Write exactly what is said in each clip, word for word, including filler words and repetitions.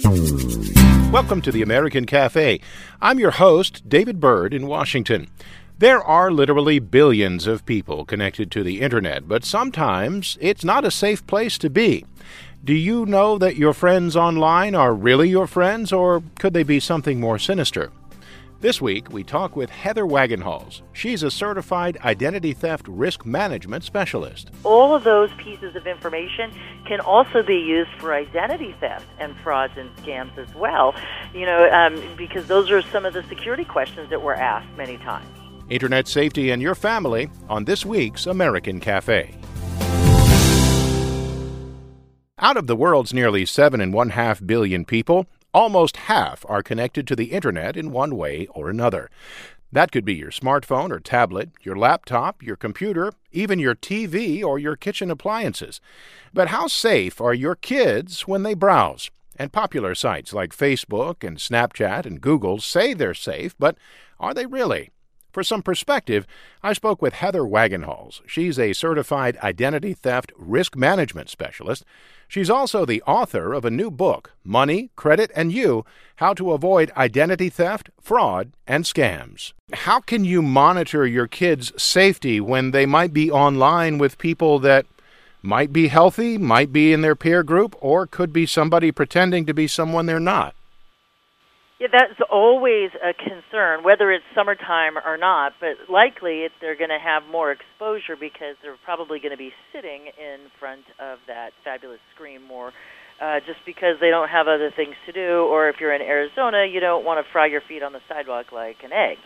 Welcome to the American Cafe. I'm your host, David Byrd in Washington. There are literally billions of people connected to the internet, but sometimes it's not a safe place to be. Do you know that your friends online are really your friends, or could they be something more sinister? This week, we talk with Heather Wagenhals. She's a certified identity theft risk management specialist. All of those pieces of information can also be used for identity theft and frauds and scams as well, you know, um, because those are some of the security questions that we're asked many times. Internet safety and your family on this week's American Cafe. Out of the world's nearly seven and one half billion people, almost half are connected to the internet in one way or another. That could be your smartphone or tablet, your laptop, your computer, even your T V or your kitchen appliances. But how safe are your kids when they browse? And popular sites like Facebook and Snapchat and Google say they're safe, but are they really? For some perspective, I spoke with Heather Wagenhals. She's a certified identity theft risk management specialist. She's also the author of a new book, Money, Credit, and You, How to Avoid Identity Theft, Fraud, and Scams. How can you monitor your kids' safety when they might be online with people that might be healthy, might be in their peer group, or could be somebody pretending to be someone they're not? Yeah, that's always a concern, whether it's summertime or not, but likely if they're going to have more exposure because they're probably going to be sitting in front of that fabulous screen more uh, just because they don't have other things to do, or if you're in Arizona, you don't want to fry your feet on the sidewalk like an egg.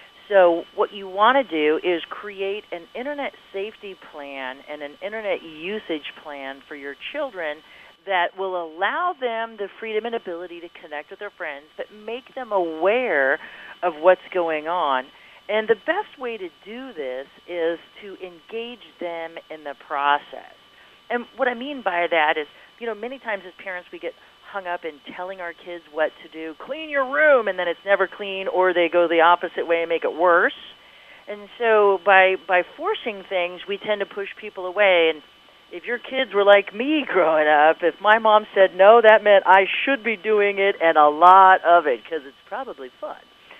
So what you want to do is create an internet safety plan and an internet usage plan for your children that will allow them the freedom and ability to connect with their friends, but make them aware of what's going on. And the best way to do this is to engage them in the process. And what I mean by that is, you know, many times as parents we get hung up in telling our kids what to do. Clean your room, and then it's never clean, or they go the opposite way and make it worse. And so by by forcing things, we tend to push people away. And if your kids were like me growing up, if my mom said no, that meant I should be doing it and a lot of it because it's probably fun.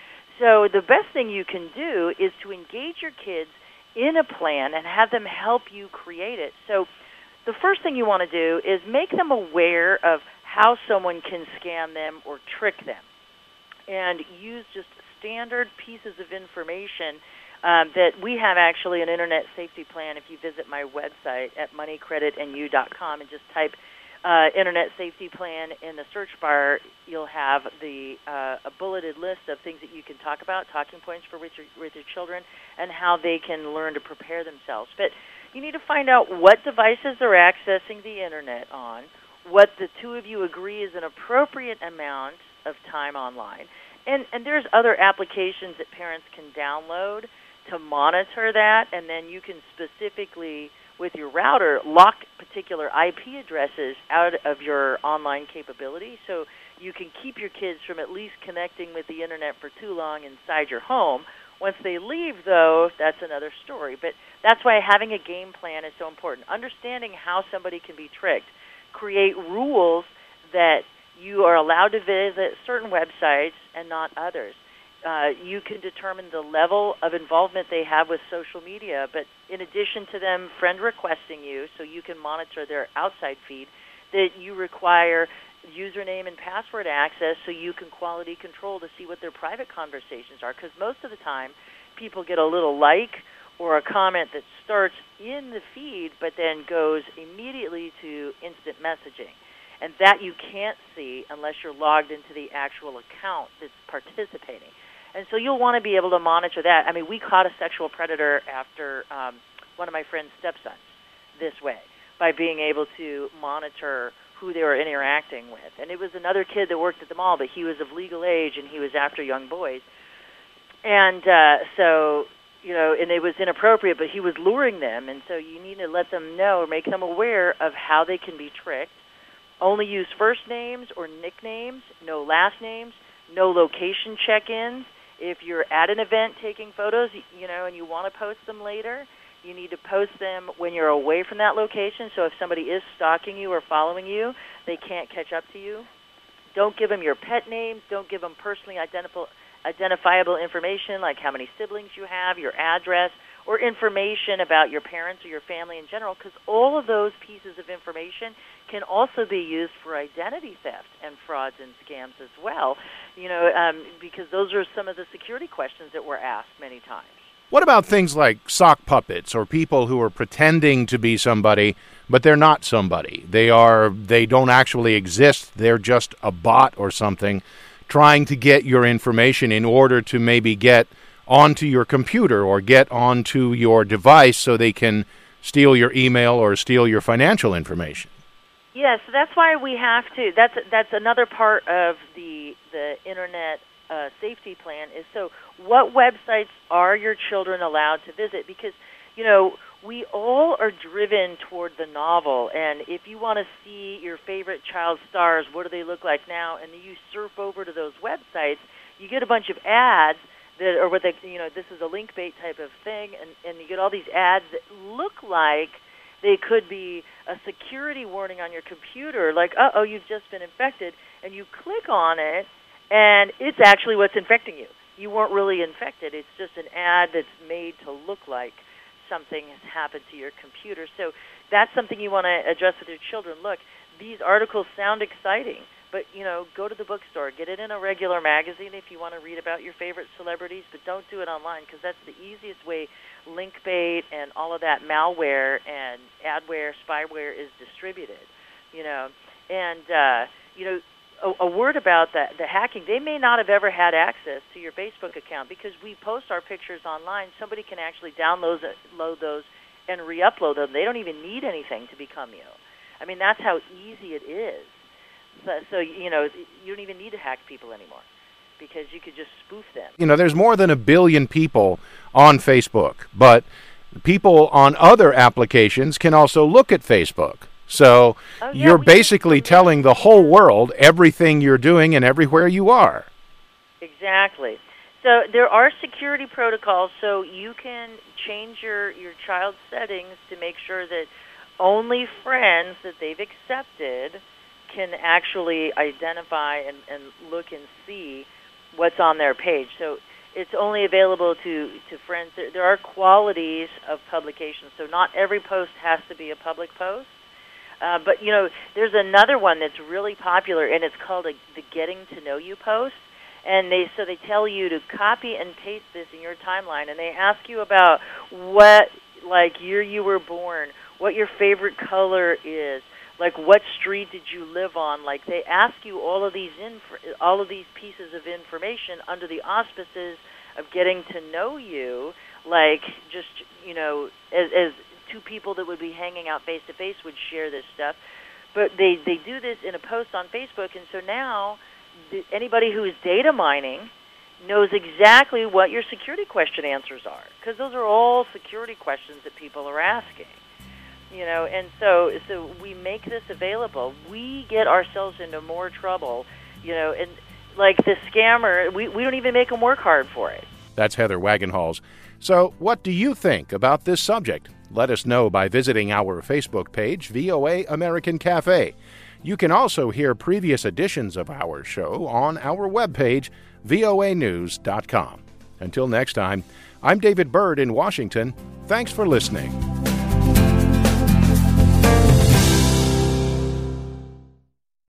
So the best thing you can do is to engage your kids in a plan and have them help you create it. So the first thing you want to do is make them aware of how someone can scam them or trick them, and use just standard pieces of information Um, that we have actually an internet safety plan. If you visit my website at money credit and you dot com and just type uh, internet safety plan in the search bar, you'll have the uh, a bulleted list of things that you can talk about, talking points for with your, with your children, and how they can learn to prepare themselves. But you need to find out what devices they're accessing the internet on, what the two of you agree is an appropriate amount of time online, and, and there's other applications that parents can download to monitor that, and then you can specifically, with your router, lock particular I P addresses out of your online capability so you can keep your kids from at least connecting with the internet for too long inside your home. Once they leave, though, that's another story. But that's why having a game plan is so important. Understanding how somebody can be tricked. Create rules that you are allowed to visit certain websites and not others. Uh, you can determine the level of involvement they have with social media, but in addition to them friend requesting you so you can monitor their outside feed, that you require username and password access so you can quality control to see what their private conversations are, because most of the time people get a little like or a comment that starts in the feed but then goes immediately to instant messaging. And that you can't see unless you're logged into the actual account that's participating. And so you'll want to be able to monitor that. I mean, we caught a sexual predator after um, one of my friend's stepsons this way, by being able to monitor who they were interacting with. And it was another kid that worked at the mall, but he was of legal age, and he was after young boys. And uh, so, you know, and it was inappropriate, but he was luring them. And so you need to let them know or make them aware of how they can be tricked. Only use first names or nicknames, no last names, no location check-ins. If you're at an event taking photos, you know, and you want to post them later, you need to post them when you're away from that location. So if somebody is stalking you or following you, they can't catch up to you. Don't give them your pet names. Don't give them personally identifiable identifiable information like how many siblings you have, your address, or information about your parents or your family in general, because all of those pieces of information can also be used for identity theft and frauds and scams as well, you know, um, because those are some of the security questions that were asked many times. What about things like sock puppets or people who are pretending to be somebody, but they're not somebody? They are, they don't actually exist. They're just a bot or something trying to get your information in order to maybe get onto your computer or get onto your device so they can steal your email or steal your financial information. Yes, yeah, so that's why we have to. That's that's another part of the the internet uh, safety plan is so what websites are your children allowed to visit? Because, you know, we all are driven toward the novel, and if you want to see your favorite child stars, what do they look like now, and you surf over to those websites, you get a bunch of ads that are what they, you know, this is a link bait type of thing, and, and you get all these ads that look like they could be a security warning on your computer, like, uh-oh, you've just been infected, and you click on it, and it's actually what's infecting you. You weren't really infected. It's just an ad that's made to look like something has happened to your computer. So that's something you want to address with your children. Look, these articles sound exciting, but, you know, go to the bookstore. Get it in a regular magazine if you want to read about your favorite celebrities, but don't do it online because that's the easiest way link bait and all of that malware and adware, spyware is distributed, you know. And, uh, you know, a, a word about the, the hacking, they may not have ever had access to your Facebook account because we post our pictures online. Somebody can actually download load those and re-upload them. They don't even need anything to become you. I mean, that's how easy it is. So, so, you know, you don't even need to hack people anymore because you could just spoof them. You know, there's more than a billion people on Facebook, but people on other applications can also look at Facebook. So oh, yeah, you're basically telling the whole world everything you're doing and everywhere you are. Exactly. So there are security protocols, so you can change your, your child's settings to make sure that only friends that they've accepted can actually identify and, and look and see what's on their page. So it's only available to, to friends. There, there are qualities of publication, so not every post has to be a public post. Uh, but, you know, there's another one that's really popular, and it's called a, the Getting to Know You post. And they so they tell you to copy and paste this in your timeline, and they ask you about what, like, year you were born, what your favorite color is, like what street did you live on. Like, they ask you all of these inf- all of these pieces of information under the auspices of getting to know you, like just, you know, as, as two people that would be hanging out face-to-face would share this stuff. But they, they do this in a post on Facebook, and so now anybody who is data mining knows exactly what your security question answers are, because those are all security questions that people are asking. You know, and so so we make this available. We get ourselves into more trouble, you know, and like the scammer, we, we don't even make them work hard for it. That's Heather Wagenhals. So what do you think about this subject? Let us know by visiting our Facebook page, V O A American Cafe. You can also hear previous editions of our show on our webpage, V O A news dot com. Until next time, I'm David Byrd in Washington. Thanks for listening.